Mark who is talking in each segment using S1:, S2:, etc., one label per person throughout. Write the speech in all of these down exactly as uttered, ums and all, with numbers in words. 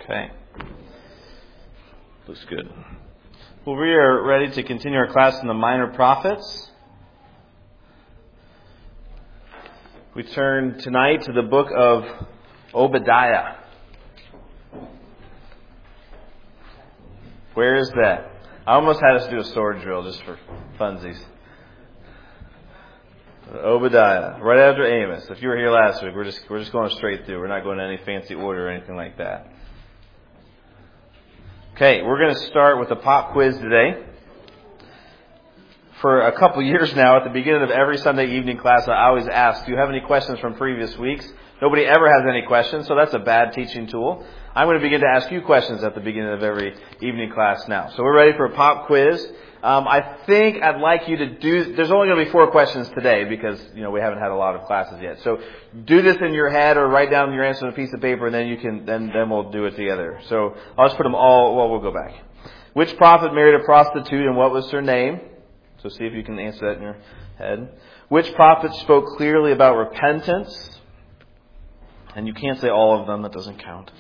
S1: Okay. Looks good. Well, we are ready to continue our class in the Minor Prophets. We turn tonight to the book of Obadiah. Where is that? I almost had us do a sword drill just for funsies. Obadiah, right after Amos. If you were here last week, we're just we're just going straight through. We're not going to any fancy order or anything like that. Okay, we're going to start with a pop quiz today. For a couple years now, at the beginning of every Sunday evening class, I always ask, do you have any questions from previous weeks? Nobody ever has any questions, so that's a bad teaching tool. I'm going to begin to ask you questions at the beginning of every evening class now. So we're ready for a pop quiz. Um, I think I'd like you to do, there's only going to be four questions today because, you know, we haven't had a lot of classes yet. So do this in your head or write down your answer on a piece of paper and then you can, then, then we'll do it together. So I'll just put them all, well, we'll go back. Which prophet married a prostitute and what was her name? So see if you can answer that in your head. Which prophet spoke clearly about repentance? And you can't say all of them, that doesn't count.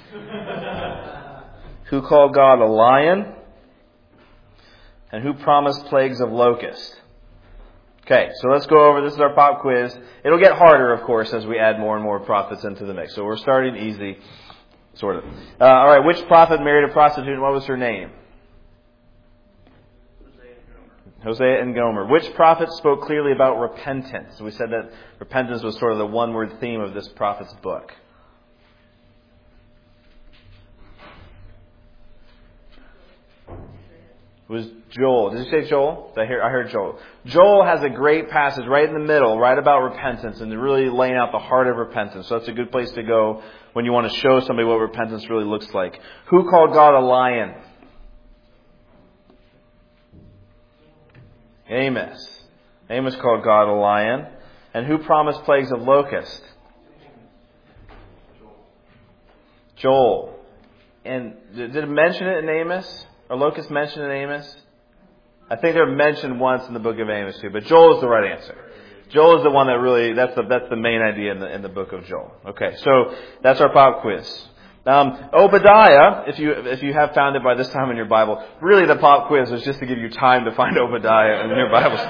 S1: Who called God a lion? And who promised plagues of locusts? Okay, so let's go over, this is our pop quiz. It'll get harder, of course, as we add more and more prophets into the mix. So we're starting easy, sort of. Uh, alright, which prophet married a prostitute and what was her name? Hosea and Gomer. Which prophet spoke clearly about repentance? We said that repentance was sort of the one-word theme of this prophet's book. It was Joel. Did you say Joel? Did I hear, I heard Joel. Joel has a great passage right in the middle, right about repentance, and really laying out the heart of repentance. So that's a good place to go when you want to show somebody what repentance really looks like. Who called God a lion? Amos. Amos called God a lion. And who promised plagues of locusts? Joel. And did it mention it in Amos? Are locusts mentioned in Amos? I think they're mentioned once in the book of Amos too, but Joel is the right answer. Joel is the one that really, that's the, that's the main idea in the, in the book of Joel. Okay, so that's our pop quiz. Um, Obadiah, if you if you have found it by this time in your Bible, really the pop quiz was just to give you time to find Obadiah in your Bibles.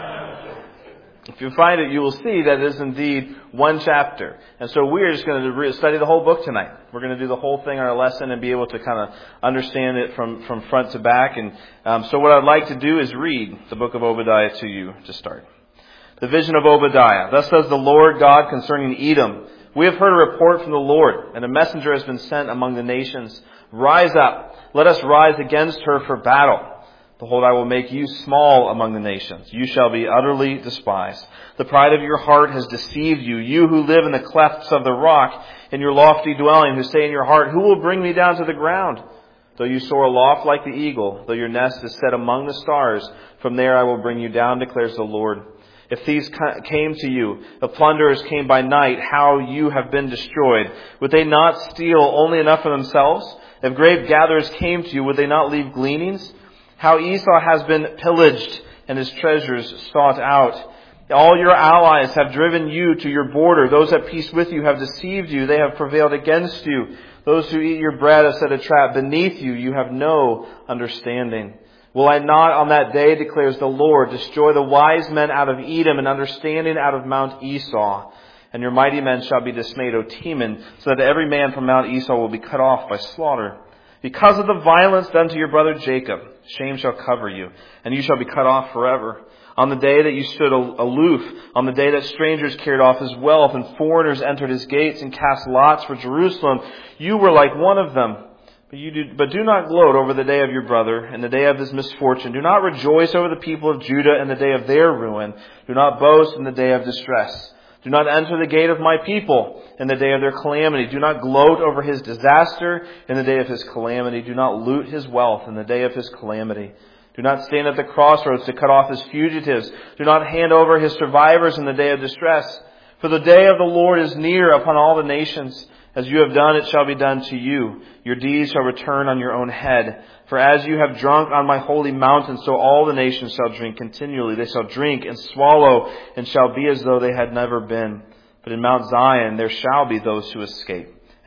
S1: If you find it, you will see that it is indeed one chapter. And so we are just going to re- study the whole book tonight. We're going to do the whole thing on our lesson and be able to kind of understand it from, from front to back. And um, so what I'd like to do is read the book of Obadiah to you to start. The vision of Obadiah. Thus says the Lord God concerning Edom. We have heard a report from the Lord, and a messenger has been sent among the nations. Rise up, let us rise against her for battle. Behold, I will make you small among the nations. You shall be utterly despised. The pride of your heart has deceived you. You who live in the clefts of the rock, in your lofty dwelling, who say in your heart, who will bring me down to the ground? Though you soar aloft like the eagle, though your nest is set among the stars, from there I will bring you down, declares the Lord. If thieves came to you, the plunderers came by night, how you have been destroyed. Would they not steal only enough for themselves? If grape gatherers came to you, would they not leave gleanings? How Esau has been pillaged and his treasures sought out. All your allies have driven you to your border. Those at peace with you have deceived you. They have prevailed against you. Those who eat your bread have set a trap beneath you. You have no understanding. Will I not on that day, declares the Lord, destroy the wise men out of Edom and understanding out of Mount Esau? And your mighty men shall be dismayed, O Teman, so that every man from Mount Esau will be cut off by slaughter. Because of the violence done to your brother Jacob, shame shall cover you, and you shall be cut off forever. On the day that you stood aloof, on the day that strangers carried off his wealth and foreigners entered his gates and cast lots for Jerusalem, you were like one of them. But you do, but do not gloat over the day of your brother and the day of his misfortune. Do not rejoice over the people of Judah in the day of their ruin. Do not boast in the day of distress. Do not enter the gate of my people in the day of their calamity. Do not gloat over his disaster in the day of his calamity. Do not loot his wealth in the day of his calamity. Do not stand at the crossroads to cut off his fugitives. Do not hand over his survivors in the day of distress. For the day of the Lord is near upon all the nations. As you have done, it shall be done to you. Your deeds shall return on your own head. For as you have drunk on my holy mountain, so all the nations shall drink continually. They shall drink and swallow, and shall be as though they had never been. But in Mount Zion there shall be those who escape,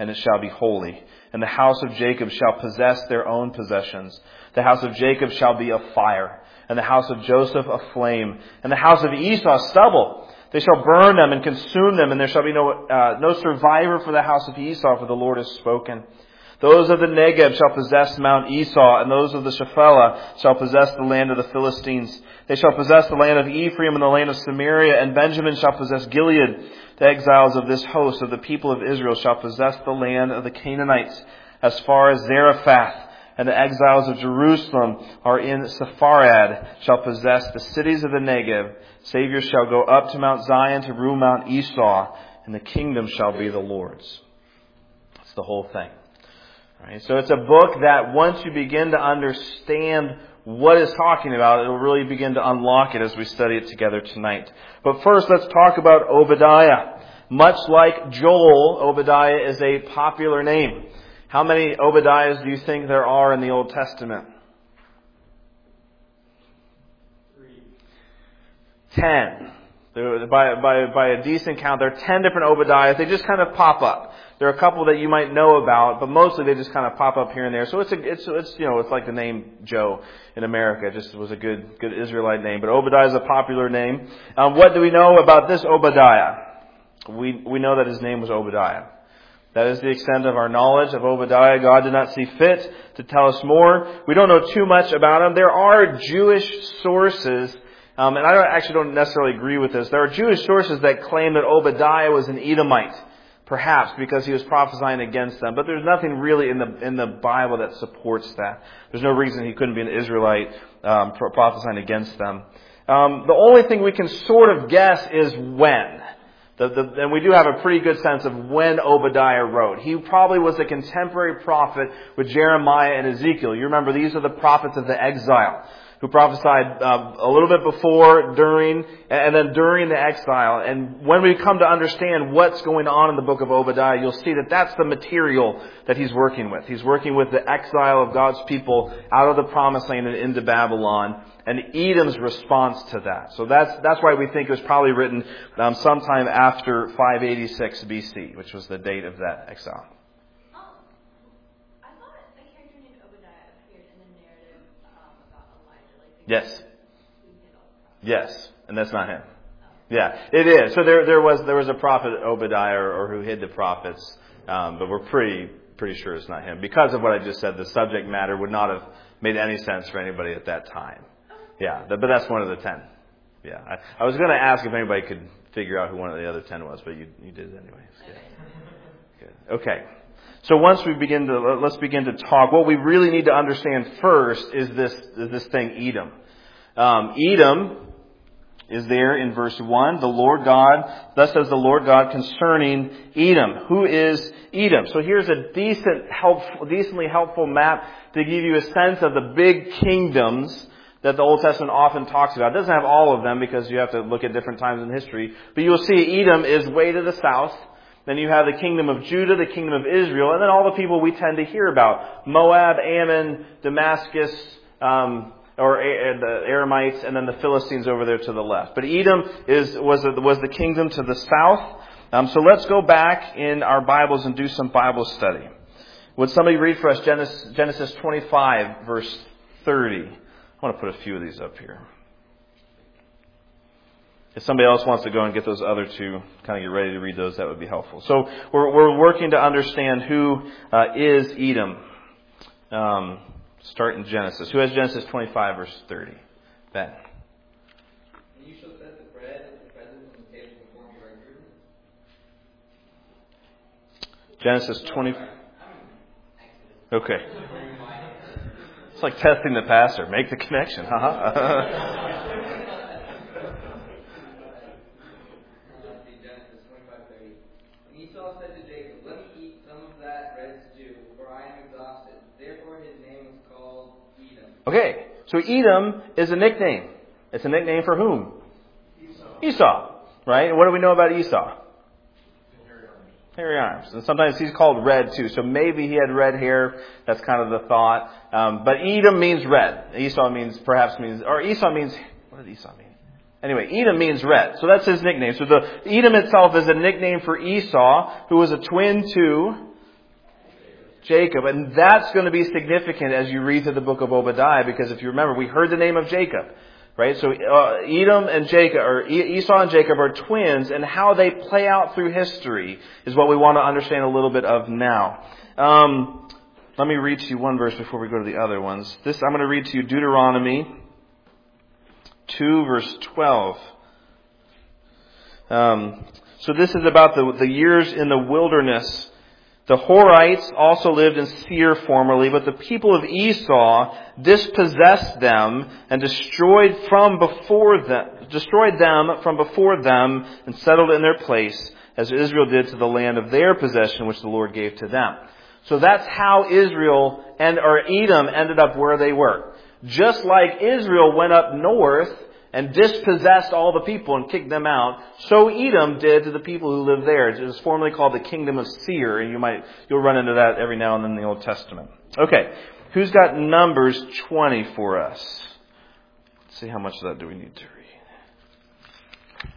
S1: and it shall be holy. And the house of Jacob shall possess their own possessions. The house of Jacob shall be a fire, and the house of Joseph a flame, and the house of Esau stubble. They shall burn them and consume them, and there shall be no uh, no survivor for the house of Esau, for the Lord has spoken. Those of the Negeb shall possess Mount Esau, and those of the Shephelah shall possess the land of the Philistines. They shall possess the land of Ephraim and the land of Samaria, and Benjamin shall possess Gilead. The exiles of this host of the people of Israel shall possess the land of the Canaanites, as far as Zarephath. And the exiles of Jerusalem are in Sepharad, shall possess the cities of the Negev. Saviors shall go up to Mount Zion to rule Mount Esau, and the kingdom shall be the Lord's. That's the whole thing. All right, so it's a book that once you begin to understand what it's talking about, it will really begin to unlock it as we study it together tonight. But first, let's talk about Obadiah. Much like Joel, Obadiah is a popular name. How many Obadiahs do you think there are in the Old Testament?
S2: Three.
S1: Ten. By, by, by a decent count, there are ten different Obadiahs. They just kind of pop up. There are a couple that you might know about, but mostly they just kind of pop up here and there. So it's a, it's, it's, you know, it's like the name Joe in America. It just was a good, good Israelite name. But Obadiah is a popular name. Um, what do we know about this Obadiah? We, we know that his name was Obadiah. That is the extent of our knowledge of Obadiah. God did not see fit to tell us more. We don't know too much about him. There are Jewish sources, um, and I don't, actually don't necessarily agree with this. There are Jewish sources that claim that Obadiah was an Edomite. Perhaps because he was prophesying against them. But there's nothing really in the in the Bible that supports that. There's no reason he couldn't be an Israelite um, prophesying against them. Um, the only thing we can sort of guess is when. The, the, and we do have a pretty good sense of when Obadiah wrote. He probably was a contemporary prophet with Jeremiah and Ezekiel. You remember, these are the prophets of the exile, who prophesied uh, a little bit before, during, and then during the exile. And when we come to understand what's going on in the book of Obadiah, you'll see that that's the material that he's working with. He's working with the exile of God's people out of the promised land and into Babylon, and Edom's response to that. So that's that's why we think it was probably written um, sometime after five eighty-six B C, which was the date of that exile. Yes. Yes. And that's not him. Yeah, it is. So there, there was, there was a prophet Obadiah, or, or who hid the prophets. Um, but we're pretty, pretty sure it's not him. Because of what I just said, the subject matter would not have made any sense for anybody at that time. Yeah. But that's one of the ten. Yeah. I, I was going to ask if anybody could figure out who one of the other ten was, but you, you did it anyway. Good. Good. Okay. So once we begin to, let's begin to talk. What we really need to understand first is this, is this thing, Edom. Um, Edom is there in verse one. The Lord God, thus says the Lord God concerning Edom. Who is Edom? So here's a decent, helpful, decently helpful map to give you a sense of the big kingdoms that the Old Testament often talks about. It doesn't have all of them because you have to look at different times in history. But you'll see Edom is way to the south. Then you have the kingdom of Judah, the kingdom of Israel, and then all the people we tend to hear about. Moab, Ammon, Damascus, um, or uh, the Aramites, and then the Philistines over there to the left. But Edom is was the, was the kingdom to the south. Um, so let's go back in our Bibles and do some Bible study. Would somebody read for us Genesis, Genesis twenty-five, verse thirty? I want to put a few of these up here. If somebody else wants to go and get those other two, kind of get ready to read those, that would be helpful. So we're, we're working to understand who uh, is Edom. Um, start in Genesis. Who has Genesis twenty-five, verse thirty? Ben.
S2: And you shall set the bread of the presence on the table before me regularly.
S1: Genesis twenty. Okay. It's like testing the pastor. Make the connection. Huh? Okay, so Edom is a nickname. It's a nickname for whom? Esau. Esau, right? And what do we know about Esau? Hairy arms. Hairy arms. And sometimes he's called red too. So maybe he had red hair. That's kind of the thought. Um, but Edom means red. Esau means, perhaps means, or Esau means, what does Esau mean? Anyway, Edom means red. So that's his nickname. So the Edom itself is a nickname for Esau, who was a twin to Jacob. And that's going to be significant as you read through the book of Obadiah, because if you remember, we heard the name of Jacob. Right? So uh, Edom and Jacob, or Esau and Jacob are twins, and how they play out through history is what we want to understand a little bit of now. Um, let me read to you one verse before we go to the other ones. This I'm going to read to you Deuteronomy two, verse twelve. Um, so this is about the, the years in the wilderness. The Horites also lived in Seir formerly, but the people of Esau dispossessed them and destroyed from before them, destroyed them from before them and settled in their place, as Israel did to the land of their possession, which the Lord gave to them. So that's how Israel and or Edom ended up where they were. Just like Israel went up north and dispossessed all the people and kicked them out, so Edom did to the people who lived there. It was formerly called the kingdom of Seir, and you might you'll run into that every now and then in the Old Testament. Okay, who's got Numbers twenty for us? Let's see, how much of that do we need to read?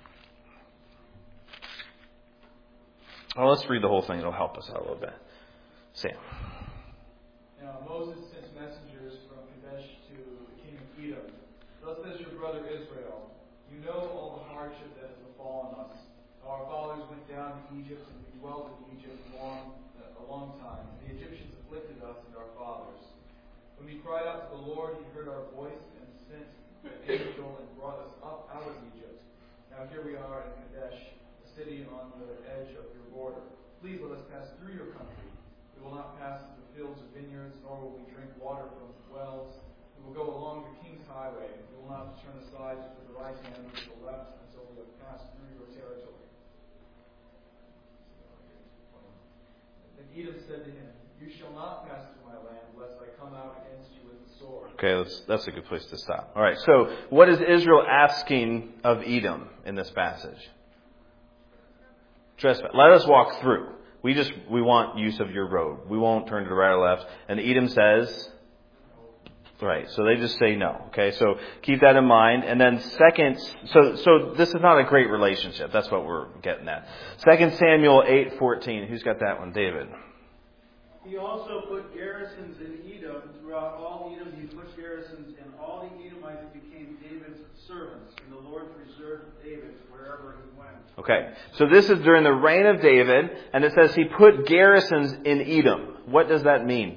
S1: Well, let's read the whole thing. It'll help us out a little bit. Sam.
S3: Now Moses sent messengers from Kadesh to the king of Edom. Thus says your brother Israel, you know all the hardship that has befallen us. Our fathers went down to Egypt, and we dwelt in Egypt long, uh, a long time. The Egyptians afflicted us and our fathers. When we cried out to the Lord, He heard our voice and sent an angel and brought us up out of Egypt. Now here we are in Kadesh, a city on the edge of your border. Please let us pass through your country. We will not pass through the fields or vineyards, nor will we drink water from wells. We will go along the king's highway. We will not turn aside to the right hand or to the left until we have passed through your territory. Then Edom said to him, you shall not pass through my land, lest I come out against you with the sword.
S1: Okay, that's, that's a good place to stop. All right, so what is Israel asking of Edom in this passage? Trespass. Let us walk through. We just, we want use of your road. We won't turn to the right or left. And Edom says, right, so they just say no. Okay, so keep that in mind. And then second, so so this is not a great relationship. That's what we're getting at. Second Samuel eight fourteen. Who's got that one? David.
S4: He also put garrisons in Edom. Throughout all Edom he put garrisons, and all the Edomites became David's servants. And the Lord preserved David wherever he went.
S1: Okay, so this is during the reign of David, and it says he put garrisons in Edom. What does that mean?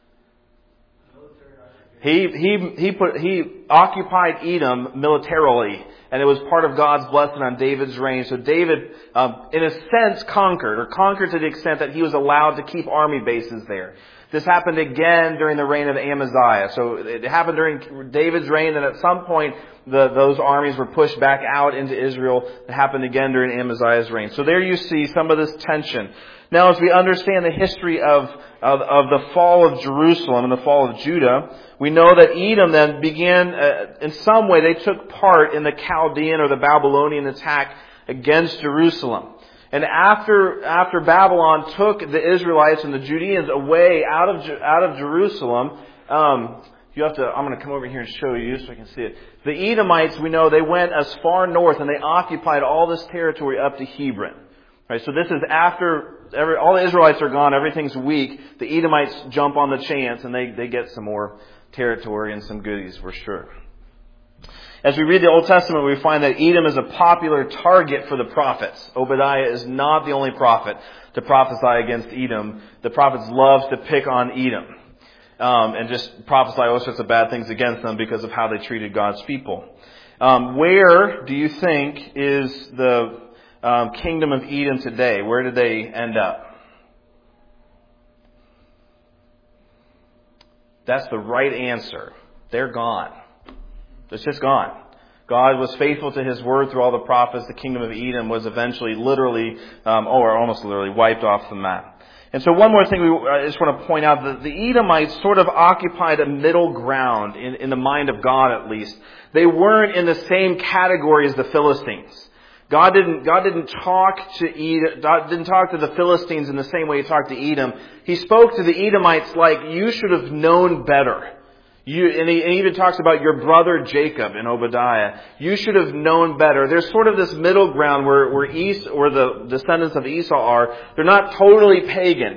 S1: He he he put he occupied Edom militarily, and it was part of God's blessing on David's reign. So David, um, in a sense, conquered, or conquered to the extent that he was allowed to keep army bases there. This happened again during the reign of Amaziah. So it happened during David's reign, and at some point the, those armies were pushed back out into Israel. It happened again during Amaziah's reign. So there you see some of this tension. Now, as we understand the history of, of, of the fall of Jerusalem and the fall of Judah, we know that Edom then began, uh, in some way, they took part in the Chaldean or the Babylonian attack against Jerusalem. And after after Babylon took the Israelites and the Judeans away out of out of Jerusalem, um, you have to. I'm going to come over here and show you so I can see it. The Edomites, we know, they went as far north and they occupied all this territory up to Hebron. Right. So this is after every, all the Israelites are gone. Everything's weak. The Edomites jump on the chance and they they get some more territory and some goodies for sure. As we read the Old Testament, we find that Edom is a popular target for the prophets. Obadiah is not the only prophet to prophesy against Edom. The prophets love to pick on Edom um, and just prophesy all sorts of bad things against them because of how they treated God's people. Um, where do you think is the um, kingdom of Edom today? Where did they end up? That's the right answer. They're gone. It's just gone. God was faithful to His word through all the prophets. The kingdom of Edom was eventually literally, um, or almost literally, wiped off the map. And so one more thing we, I just want to point out, that the Edomites sort of occupied a middle ground, in, in the mind of God at least. They weren't in the same category as the Philistines. God didn't, God didn't talk to Edom, God didn't talk to the Philistines in the same way He talked to Edom. He spoke to the Edomites like, you should have known better. You, and he, and he even talks about your brother Jacob in Obadiah. You should have known better. There's sort of this middle ground where, where Esau, or the descendants of Esau are. They're not totally pagan.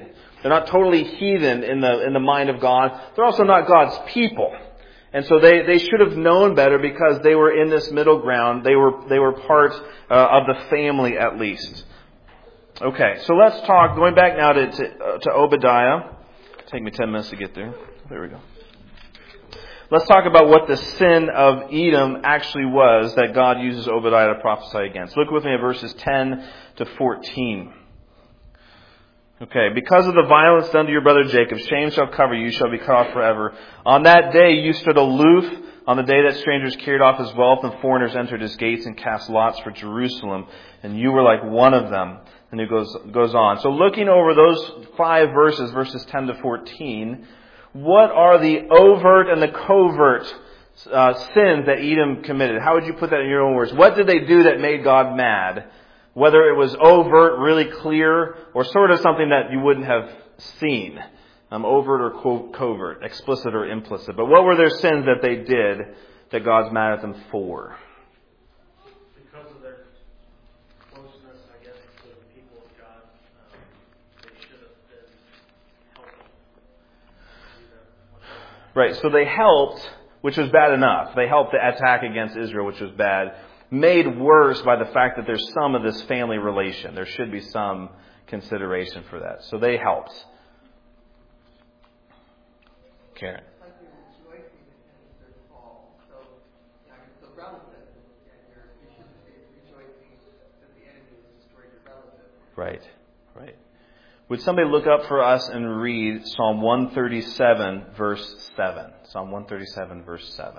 S1: they're not totally heathen in the in the mind of God. They're also not God's people. And so they, they should have known better because they were in this middle ground. They were they were part uh, of the family at least. Okay, so let's talk, going back now to, to, uh, to Obadiah. Take me ten minutes to get there. There we go. Let's talk about what the sin of Edom actually was that God uses Obadiah to prophesy against. Look with me at verses ten to fourteen. Okay, because of the violence done to your brother Jacob, shame shall cover you, you shall be cut off forever. On that day you stood aloof, on the day that strangers carried off his wealth and foreigners entered his gates and cast lots for Jerusalem, and you were like one of them. And it goes, goes on. So looking over those five verses, verses ten to fourteen, what are the overt and the covert uh, sins that Edom committed? How would you put that in your own words? What did they do that made God mad? Whether it was overt, really clear, or sort of something that you wouldn't have seen. Um, overt or co- covert, explicit or implicit. But what were their sins that they did that God's mad at them for?
S5: Because of their closeness, I guess, to the people of God, um, they should have been helping.
S1: Right, so they helped, which was bad enough. They helped the attack against Israel, which was bad. Made worse by the fact that there's some of this family relation. There should be some consideration for that. So they helped. Karen.
S2: It's like you're rejoicing in their fall. So, I mean, it's a relative, and you're, you should be rejoicing that the enemy has destroyed your relative.
S1: Right, right. Would somebody look up for us and read Psalm one thirty-seven, verse seven? Psalm one thirty-seven, verse seven.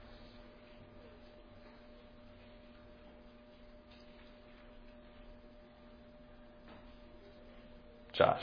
S1: Josh.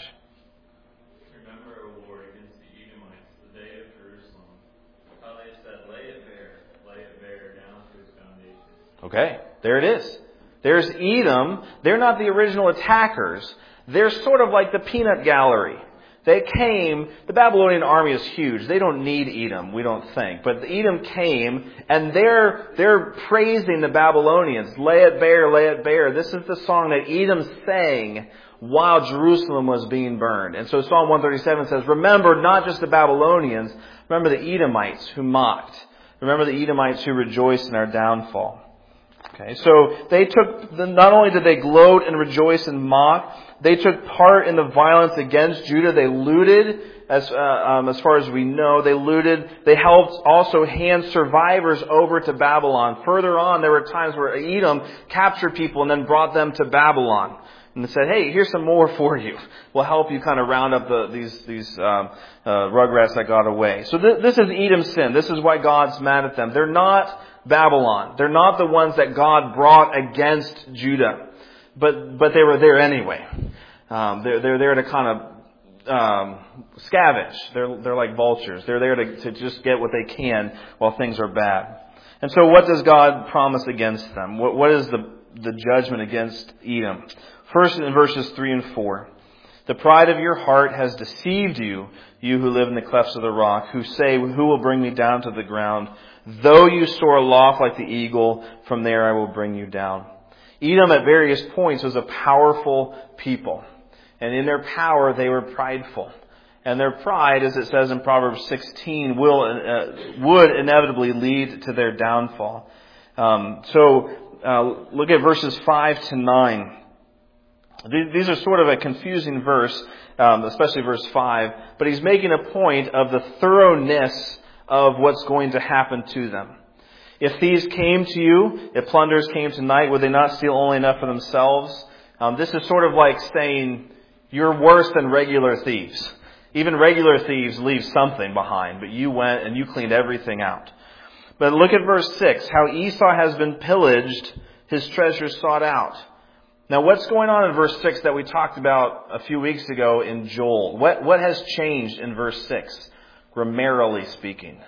S6: Remember, O Lord, against the Edomites, the day of Jerusalem, how they said, lay it bare, lay it bare down to its foundation.
S1: Okay, there it is. There's Edom. They're not the original attackers. They're sort of like the peanut gallery. They came, the Babylonian army is huge. They don't need Edom, we don't think. But Edom came, and they're, they're praising the Babylonians. Lay it bare, lay it bare. This is the song that Edom sang while Jerusalem was being burned. And so Psalm one thirty-seven says, remember not just the Babylonians, remember the Edomites who mocked. Remember the Edomites who rejoiced in our downfall. Okay, so they took, not only did they gloat and rejoice and mock, they took part in the violence against Judah. They looted, as uh, um, as far as we know. They looted. They helped also hand survivors over to Babylon. Further on, there were times where Edom captured people and then brought them to Babylon. And they said, hey, here's some more for you. We'll help you kind of round up the, these these um, uh, rugrats that got away. So th- this is Edom's sin. This is why God's mad at them. They're not Babylon. They're not the ones that God brought against Judah. But but they were there anyway. Um, they're, they're there to kind of um, scavenge. They're, they're like vultures. They're there to, to just get what they can while things are bad. And so what does God promise against them? What, what is the, the judgment against Edom? First, in verses three and four, the pride of your heart has deceived you, you who live in the clefts of the rock, who say, who will bring me down to the ground? Though you soar aloft like the eagle, from there I will bring you down. Edom at various points was a powerful people. And in their power, they were prideful. And their pride, as it says in Proverbs sixteen, will uh, would inevitably lead to their downfall. Um, so uh, look at verses five to nine. These are sort of a confusing verse, um, especially verse five. But he's making a point of the thoroughness of what's going to happen to them. If thieves came to you, if plunderers came tonight, would they not steal only enough for themselves? Um, this is sort of like saying, you're worse than regular thieves. Even regular thieves leave something behind, but you went and you cleaned everything out. But look at verse six, how Esau has been pillaged, his treasures sought out. Now what's going on in verse six that we talked about a few weeks ago in Joel? What, what has changed in verse six, grammarily speaking?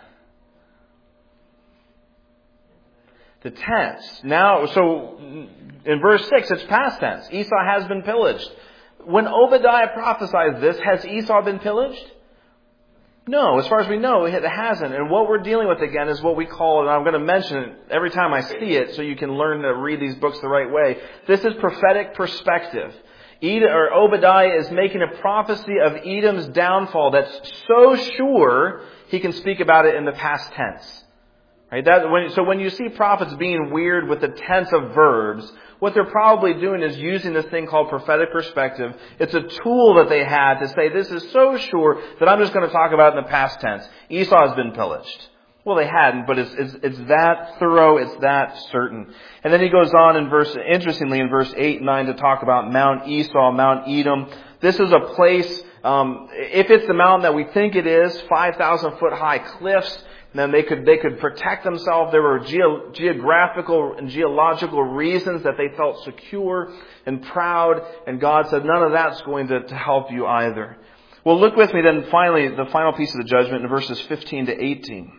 S1: The tense. Now, so in verse six, it's past tense. Esau has been pillaged. When Obadiah prophesies this, has Esau been pillaged? No, as far as we know, it hasn't. And what we're dealing with again is what we call, and I'm going to mention it every time I see it so you can learn to read these books the right way. This is prophetic perspective. Edom, or Obadiah is making a prophecy of Edom's downfall that's so sure he can speak about it in the past tense. Right? That, when, so when you see prophets being weird with the tense of verbs, what they're probably doing is using this thing called prophetic perspective. It's a tool that they had to say, this is so sure that I'm just going to talk about it in the past tense. Esau has been pillaged. Well, they hadn't, but it's, it's, it's that thorough, it's that certain. And then he goes on in verse, interestingly in verse eight and nine to talk about Mount Esau, Mount Edom. This is a place, um, if it's the mountain that we think it is, five thousand foot high cliffs, then they could, they could protect themselves. There were geo, geographical and geological reasons that they felt secure and proud. And God said, none of that's going to, to help you either. Well, look with me then finally, the final piece of the judgment in verses fifteen to eighteen.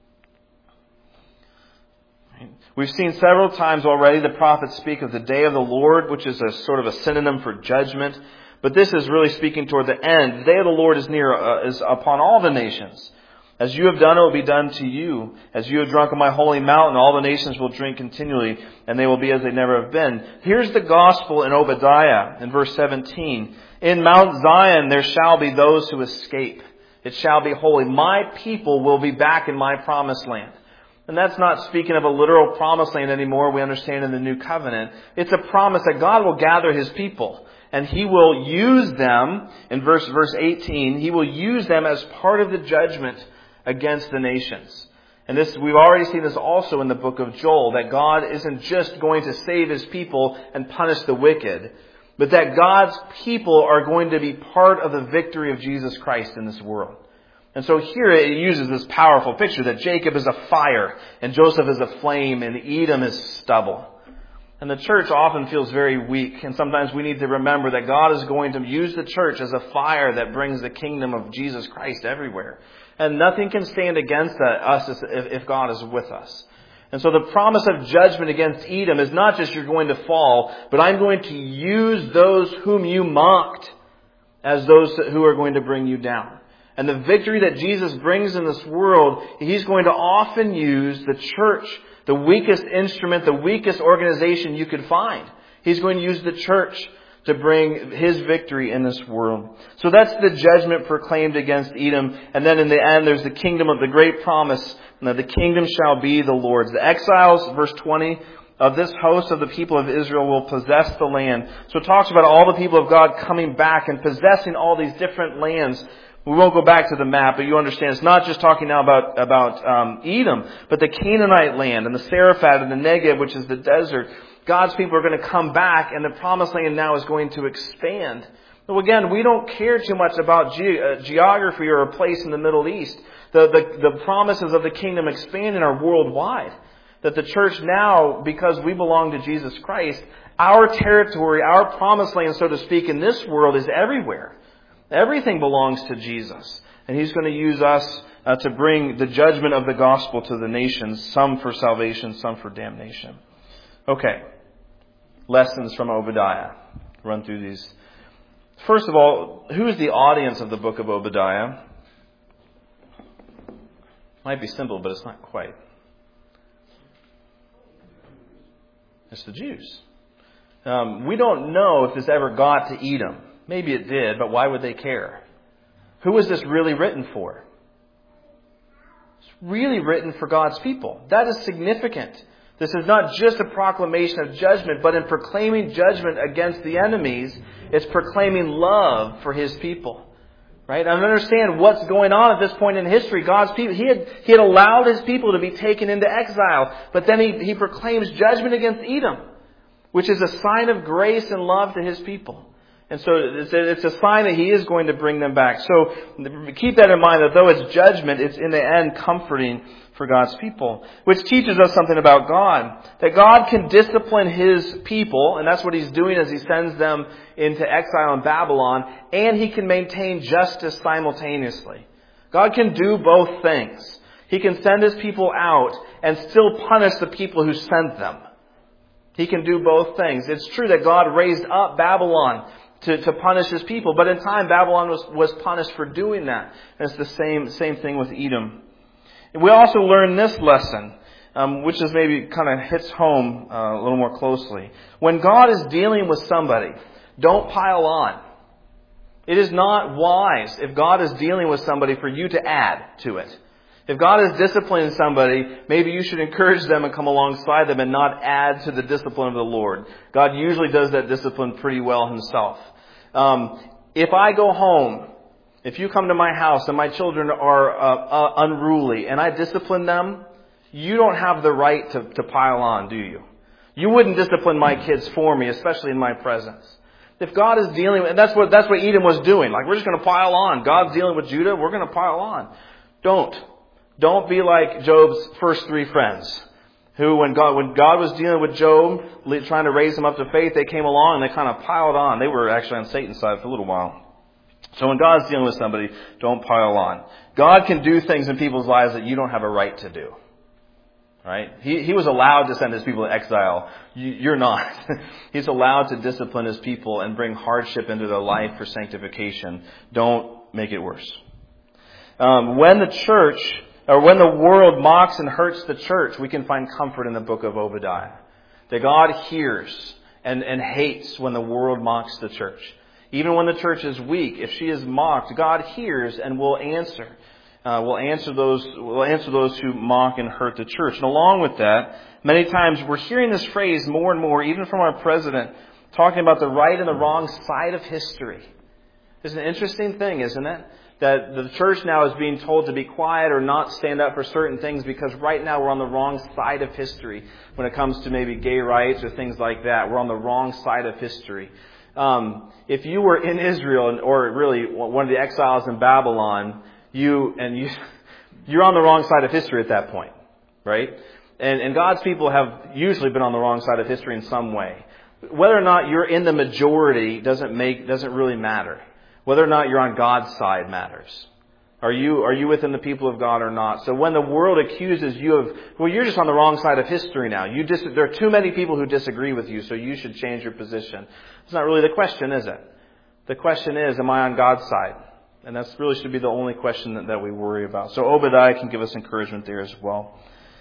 S1: We've seen several times already the prophets speak of the day of the Lord, which is a sort of a synonym for judgment. But this is really speaking toward the end. The day of the Lord is near, uh, is upon all the nations. As you have done, it will be done to you. As you have drunk on my holy mountain, all the nations will drink continually, and they will be as they never have been. Here's the gospel in Obadiah in verse seventeen. In Mount Zion there shall be those who escape. It shall be holy. My people will be back in my promised land. And that's not speaking of a literal promised land anymore, we understand in the New Covenant. It's a promise that God will gather His people. And He will use them, in verse, verse eighteen, He will use them as part of the judgment against the nations. And this, we've already seen this also in the book of Joel, that God isn't just going to save His people and punish the wicked, but that God's people are going to be part of the victory of Jesus Christ in this world. And so here it uses this powerful picture that Jacob is a fire and Joseph is a flame and Edom is stubble. And the church often feels very weak, and sometimes we need to remember that God is going to use the church as a fire that brings the kingdom of Jesus Christ everywhere. And nothing can stand against us if God is with us. And so the promise of judgment against Edom is not just you're going to fall, but I'm going to use those whom you mocked as those who are going to bring you down. And the victory that Jesus brings in this world, He's going to often use the church, the weakest instrument, the weakest organization you could find. He's going to use the church to bring His victory in this world. So that's the judgment proclaimed against Edom. And then in the end, there's the kingdom of the great promise. The kingdom shall be the Lord's. The exiles, verse twenty, of this host of the people of Israel will possess the land. So it talks about all the people of God coming back and possessing all these different lands. We won't go back to the map, but you understand it's not just talking now about, about um, Edom, but the Canaanite land and the Seraphat and the Negev, which is the desert. God's people are going to come back, and the promised land now is going to expand. So again, we don't care too much about ge- uh, geography or a place in the Middle East. The, the, the promises of the kingdom expanding are worldwide. That the church now, because we belong to Jesus Christ, our territory, our promised land, so to speak, in this world is everywhere. Everything belongs to Jesus. And He's going to use us uh, to bring the judgment of the gospel to the nations, some for salvation, some for damnation. Okay. Lessons from Obadiah. Run through these. First of all, who is the audience of the book of Obadiah? Might be simple, but it's not quite. It's the Jews. Um, we don't know if this ever got to Edom. Maybe it did, but why would they care? Who was this really written for? It's really written for God's people. That is significant. This is not just a proclamation of judgment, but in proclaiming judgment against the enemies, it's proclaiming love for His people. Right? And understand what's going on at this point in history. God's people, He had, He had allowed His people to be taken into exile, but then He, he proclaims judgment against Edom, which is a sign of grace and love to His people. And so it's a, it's a sign that He is going to bring them back. So keep that in mind, that though it's judgment, it's in the end comforting for God's people. Which teaches us something about God. That God can discipline His people, and that's what He's doing as He sends them into exile in Babylon, and He can maintain justice simultaneously. God can do both things. He can send His people out and still punish the people who sent them. He can do both things. It's true that God raised up Babylon To, to punish His people. But in time, Babylon was, was punished for doing that. And it's the same, same thing with Edom. And we also learn this lesson, um, which is maybe kind of hits home uh, a little more closely. When God is dealing with somebody, Don't pile on. It is not wise if God is dealing with somebody for you to add to it. If God is disciplining somebody, maybe you should encourage them and come alongside them and not add to the discipline of the Lord. God usually does that discipline pretty well himself. Um, if I go home, if you come to my house and my children are uh, uh, unruly and I discipline them, you don't have the right to, to pile on, do you? You wouldn't discipline my kids for me, especially in my presence. If God is dealing with, and that's what, that's what Edom was doing. Like, we're just going to pile on. God's dealing with Judah. We're going to pile on. Don't. Don't be like Job's first three friends, who when God, when God was dealing with Job, trying to raise him up to faith, they came along and they kind of piled on. They were actually on Satan's side for a little while. So when God's dealing with somebody, don't pile on. God can do things in people's lives that you don't have a right to do. Right? He, he was allowed to send his people to exile. You, you're not. He's allowed to discipline his people and bring hardship into their life for sanctification. Don't make it worse. Um, when the church, or when the world mocks and hurts the church, we can find comfort in the book of Obadiah. That God hears and, and hates when the world mocks the church. Even when the church is weak, if she is mocked, God hears and will answer. Uh, will answer those will answer those who mock and hurt the church. And along with that, many times we're hearing this phrase more and more, even from our president, talking about the right and the wrong side of history. It's an interesting thing, isn't it? That the church now is being told to be quiet or not stand up for certain things because right now we're on the wrong side of history when it comes to maybe gay rights or things like that. We're on the wrong side of history. Um, if you were in Israel or really one of the exiles in Babylon, you and you you're on the wrong side of history at that point, right? And, and God's people have usually been on the wrong side of history in some way. Whether or not you're in the majority doesn't make doesn't really matter. Whether or not you're on God's side matters. Are you are you within the people of God or not? So when the world accuses you of, well, you're just on the wrong side of history now. You dis- there are too many people who disagree with you, so you should change your position. It's not really the question, is it? The question is, am I on God's side? And that really should be the only question that, that we worry about. So Obadiah can give us encouragement there as well.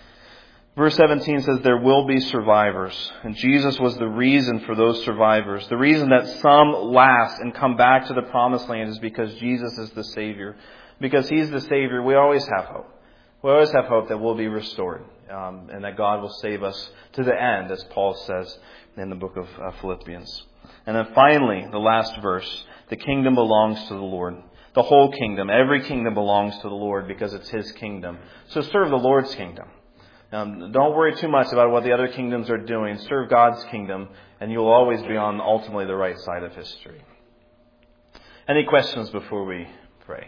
S1: Verse seventeen says there will be survivors. And Jesus was the reason for those survivors. The reason that some last and come back to the promised land is because Jesus is the Savior. Because He's the Savior, we always have hope. We always have hope that we'll be restored. Um, and that God will save us to the end, as Paul says in the book of uh, Philippians. And then finally, the last verse. The kingdom belongs to the Lord. The whole kingdom, every kingdom belongs to the Lord because it's His kingdom. So serve the Lord's kingdom. Um, don't worry too much about what the other kingdoms are doing. Serve God's kingdom, and you'll always be on ultimately the right side of history. Any questions before we pray?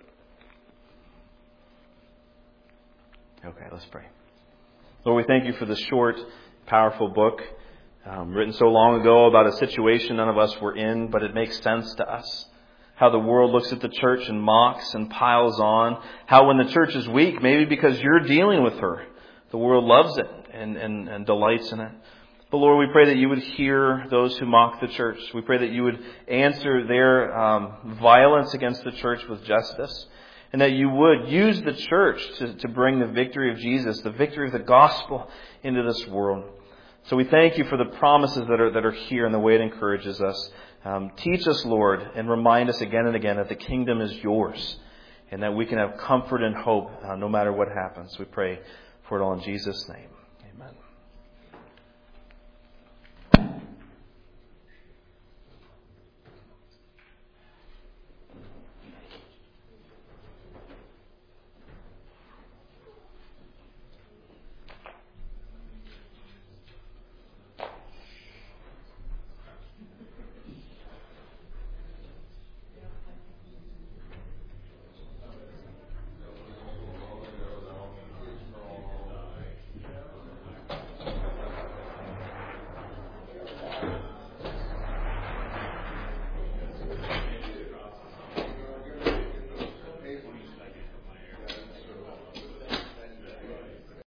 S1: Okay, let's pray. Lord, we thank you for this short, powerful book, um, written so long ago about a situation none of us were in, but it makes sense to us. How the world looks at the church and mocks and piles on. How when the church is weak, maybe because you're dealing with her, the world loves it and, and, and delights in it. But Lord, we pray that you would hear those who mock the church. We pray that you would answer their um, violence against the church with justice. And that you would use the church to, to bring the victory of Jesus, the victory of the gospel into this world. So we thank you for the promises that are that are here and the way it encourages us. Um, teach us, Lord, and remind us again and again that the kingdom is yours and that we can have comfort and hope uh, no matter what happens. We pray for it all in Jesus' name. Amen.